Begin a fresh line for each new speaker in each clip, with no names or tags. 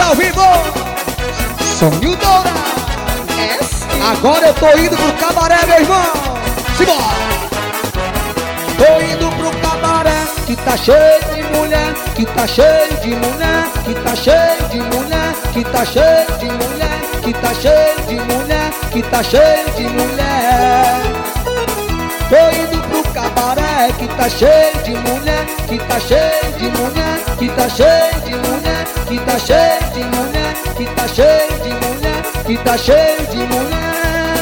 ao vivo. Sonho dourado. Agora eu tô indo pro cabaré, meu irmão. Simbora. Tô indo pro cabaré, que tá cheio de mulher, que tá cheio de mulher, que tá cheio de mulher, que tá cheio de mulher, que tá cheio de mulher, que tá cheio de mulher. Tô indo pro cabaré, que tá cheio de mulher, que tá cheio de mulher, que tá cheio de mulher, que tá cheio de mulher, que tá cheio de mulher, que tá cheio de mulher.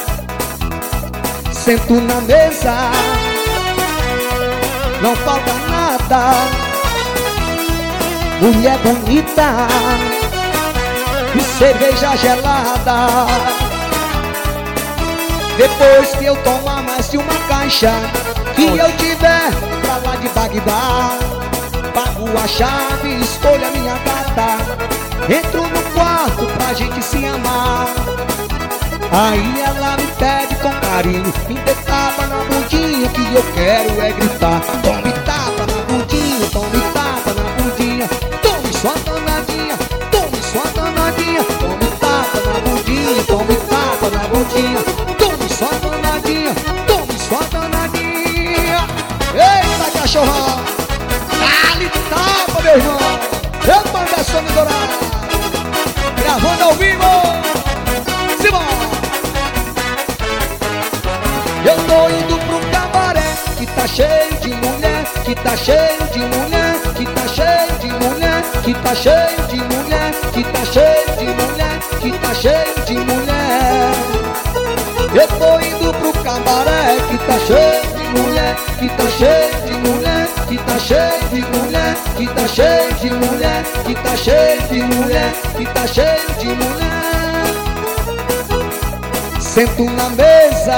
Sento na mesa, não falta nada, mulher bonita e cerveja gelada. Depois que eu tomar mais de uma caixa, que eu tiver pra lá de Bagdá, pago a chave, escolho a minha gata, entro no quarto pra gente se amar. Aí ela me pede com carinho, me dê tapa na bundinha, que eu quero é gritar. Tome tapa na bundinha, tome tapa na bundinha, tome sua danadinha, tome sua danadinha, tome tapa na bundinha, tome tapa na bundinha, tome sua danadinha, tome sua danadinha. Eita, cachorrão, dá-lhe tapa, meu irmão. Eu mando a Sonho Dourado, gravando ao vivo. Simbora. Eu tô indo pro cabaré, que tá cheio de mulher, que tá cheio de mulher, que tá cheio de mulher, que tá cheio de mulher, que tá cheio de mulher, que tá cheio de mulher. Eu tô indo pro cabaré, que tá cheio de mulher, que tá cheio de mulher, que tá cheio de mulher, que tá cheio de mulher, que tá cheio de mulher, que tá cheio de mulher. Sento na mesa,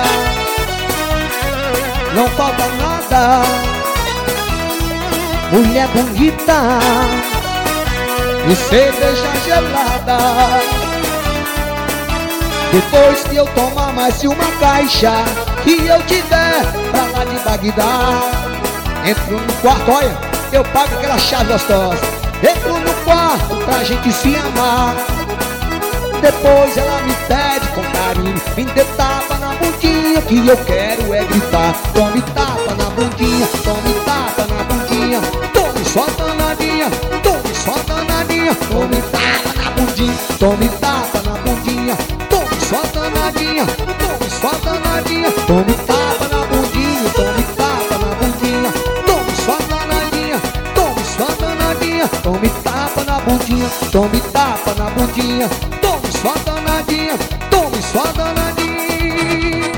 não falta nada, mulher bonita e cerveja gelada. Depois que eu tomar mais de uma caixa, que eu tiver pra lá de Bagdá, entro no quarto, olha, eu pago aquela chave gostosa, entro no quarto pra gente se amar. Depois ela me pede com carinho, me dê tapa na bundinha, que eu quero é gritar. Tome tapa na bundinha, tome tapa na bundinha, tome só danadinha, tome só danadinha, tome tapa na bundinha, tome tapa na bundinha, tome só danadinha, tome só danadinha, tome tapa na bundinha, tome tapa na bundinha, tome só danadinha, tome só danadinha, tome tapa na bundinha, tome tapa na bundinha, tome só danadinha, tome só danadinha.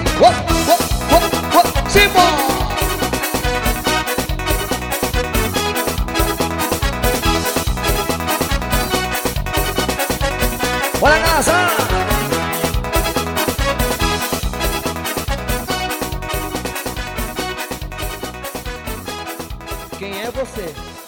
Simbora! Bora casa! Quem é você?